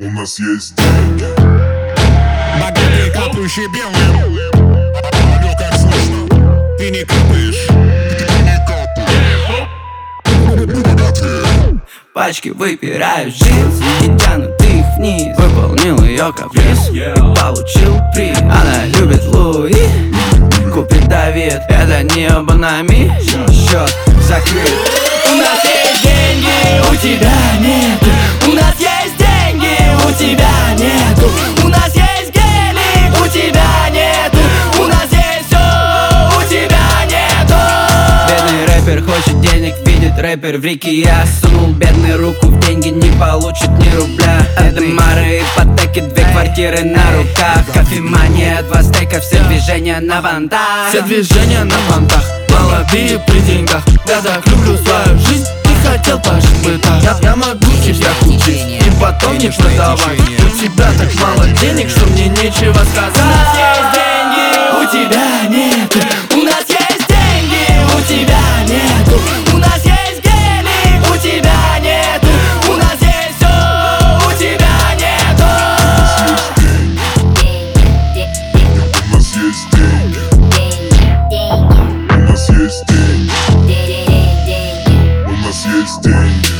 У нас есть деньги. Богатые, капающие белым. Алло, как слышно? Ты не капаешь. Пачки выпираю джинс и тянут их вниз. Выполнил ее каприз и получил приз. Она любит Луи, купит Давид. Это не абонами, счет закрыт. У нас есть деньги, у тебя нет. У нас есть деньги, у тебя нет. У нас есть гелик, у тебя нет. У нас есть все, у тебя нету. Бедный рэпер хочет денег, видит рэпер в реке. Я сунул бедный руку в деньги, не получит ни рубля. Это Мары, ипотеки, 2 квартиры на руках. Кофемания, 2 стейка, все движения на понтах. Все движения на понтах, молодые при деньгах. Я так люблю свою жизнь, не хотел пожить в бытах. Я могу тебя купить и потом не продавать. У тебя так мало денег, что мне нечего сказать. У нас есть деньги, у тебя нет. У нас есть деньги, у тебя нет. У нас есть гелик, у тебя нет. У нас есть все, у тебя нету. У нас есть деньги. У нас есть деньги. У нас есть деньги.